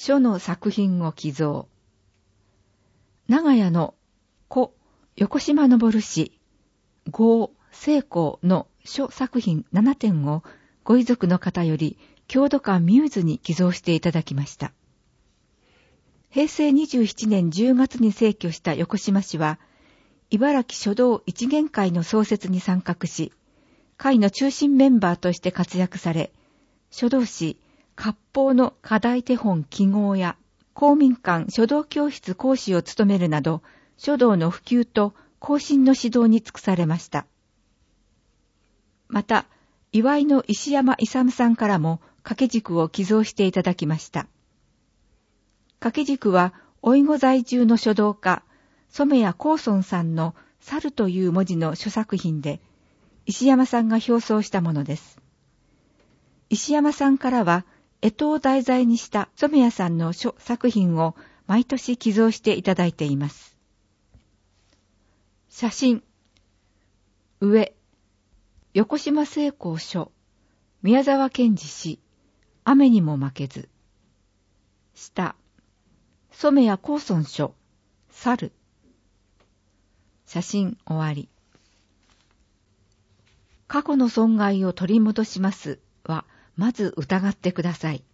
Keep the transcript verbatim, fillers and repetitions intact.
書の作品を寄贈。長屋の故横島昇氏郷成功の書作品ななてんをご遺族の方より郷土館ミューズに寄贈していただきました。へいせいにじゅうななねんじゅうがつに逝去した横島氏は、茨城書道一元会の創設に参画し、会の中心メンバーとして活躍され、書道史、割烹の課題手本記号や、公民館書道教室講師を務めるなど、書道の普及と後進の指導に尽くされました。また、祝いの石山勇さんからも掛け軸を寄贈していただきました。掛け軸は、老子在住の書道家、染谷光尊さんの猿という文字の書作品で、石山さんが表装したものです。石山さんからは、干支を題材にした染谷さんの書作品を毎年寄贈していただいています。写真。上。横島成功書。宮沢賢治氏。雨にも負けず。下。染谷光尊書。猿。写真終わり。過去の損害を取り戻しますは、まず疑ってください。